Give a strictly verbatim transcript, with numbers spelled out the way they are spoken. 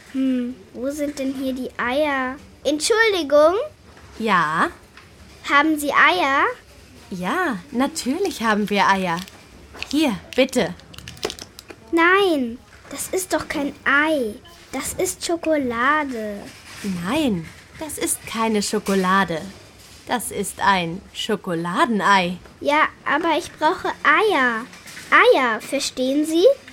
Hm, wo sind denn hier die Eier? Entschuldigung, Ja? haben Sie Eier? Ja, natürlich haben wir Eier. Hier, bitte. Nein, das ist doch kein Ei. Das ist Schokolade. Nein, das ist keine Schokolade. Das ist ein Schokoladenei. Ja, aber ich brauche Eier. Eier, verstehen Sie?